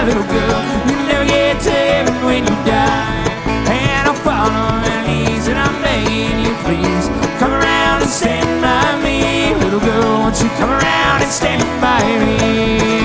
little girl. You never get to heaven when you die. And I'll fall on my knees and I'm begging you, please come around and stand by me. Little girl, won't you come around and stand by me?